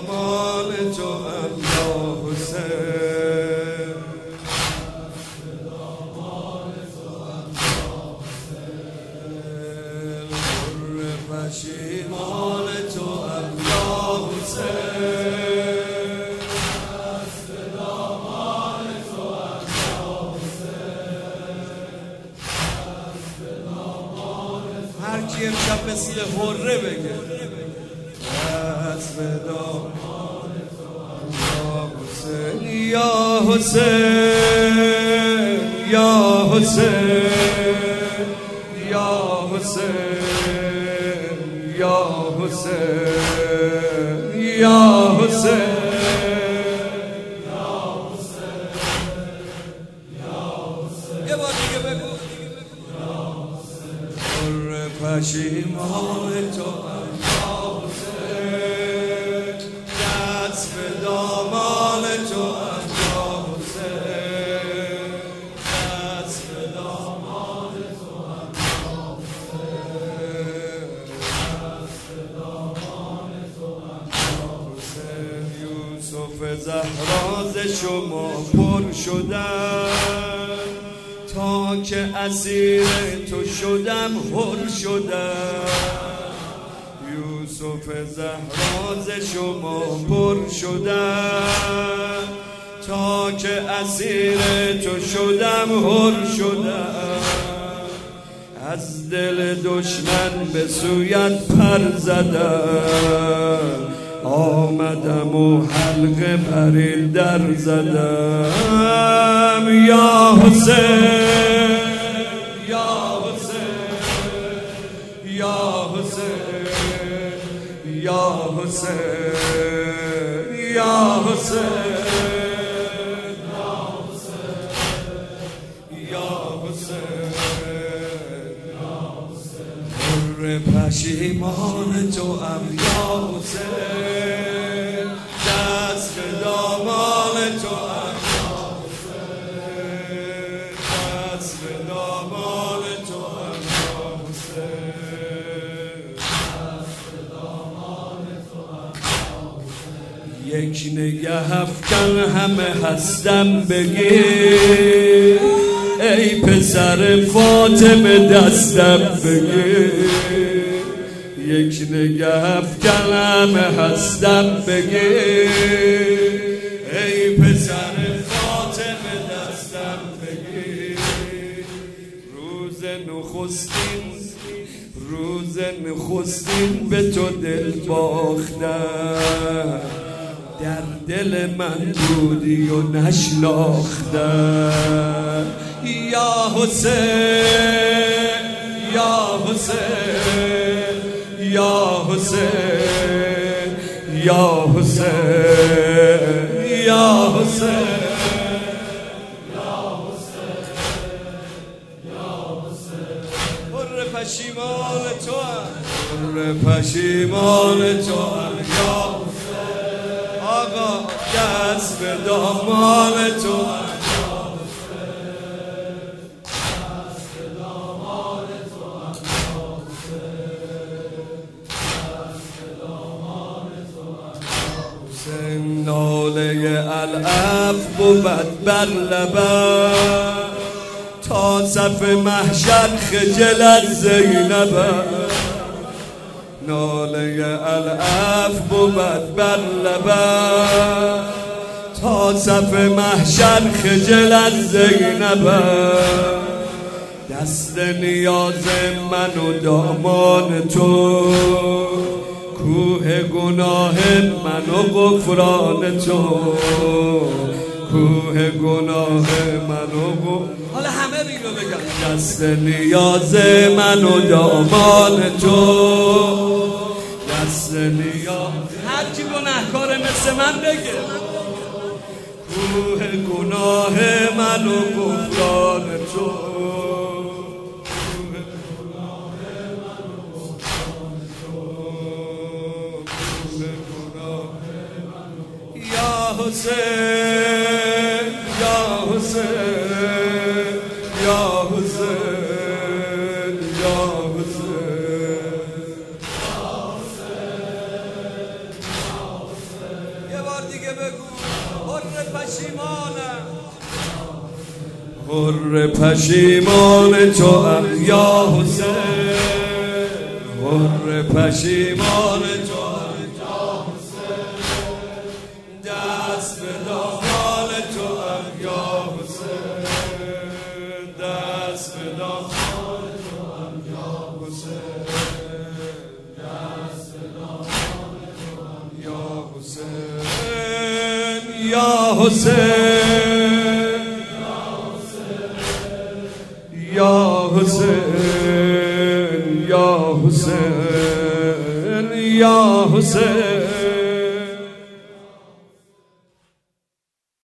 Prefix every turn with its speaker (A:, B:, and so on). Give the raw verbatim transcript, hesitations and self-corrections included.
A: دامان تو هم یا حسین، پر پشیمان تو هم یا حسین، دامان تو هم یا حسین. هر کی امشب مثل حره بگه حسب دامان تو هم یا حسین، یا حسین، یا حسین، یا حسین، یا حسین، یا حسین، یا حسین. یه بار دیگه بگو پر پشیمان تو هم یا حسین، دست به دامان تو هم یا حسین، دست به دامان تو هم یا حسین، دست به دامان تو هم یا حسین. یوسف زهرا ز شما پر شدم، تا که اسیر تو شدم حر شدم. یوسف زهرا ز شما پر شدم، تا که اسیر تو شدم حر شدم. از دل دشمن به سویت پر زدم، آمدم و حلقه بر این در زدم. یا حسین، یا حسین، یا حسین، یا حسین، یا حسین، یا حسین، یا حسین. پر پشیمان تو هم یا حسین، دست به دامان تو هم یا حسین، دست به دامان تو هم یا حسین، دست به دامان تو هم یا حسین. یک نگه افکن همه هستم بگیر، ای پسر فاطمه دستم بگیر. یک نگه افکن همه هستم بگیر، ای پسر فاطمه دستم بگیر. روز نخستین، روز نخستین به تو دل باختم، در دل من بودی و نشناختم. یا حسین، یا حسین، یا حسین، یا حسین، یا حسین، پر پشیمان تو هم، پر پشیمان تو هم یا حسین. آقا دست به دامان تو هم یا حسین، دست به دامان تو هم یا حسین، دست به دامان تو هم یا حسین. ناله العفو بود بر لبم، تا صف محشر خجلت زینبم. ناله العفو بود بر لبم، تا صف محشر خجلت زینبم. دست نیاز من و دامان تو، کوه گناه من و غفران تو، کوه گناه من و غفران. حالا همه اینو بگم. دست نیاز من و دامان تو، دست نیاز هر کی گناهکاره مثل من بگه. کوه گناه من و غفران تو، حسین، یا حسین، یا حسین، یا حسین، یا حسین، یا حسین، دیگه بگو حر پشیمانم حر پشیمان توام یا حسین حر پشیمان توام یا حسین دست به دامال توام یا حسین دست به دامال توام یا حسین دست به دامال توام یا حسین یا حسین یا حسین یا حسین یا حسین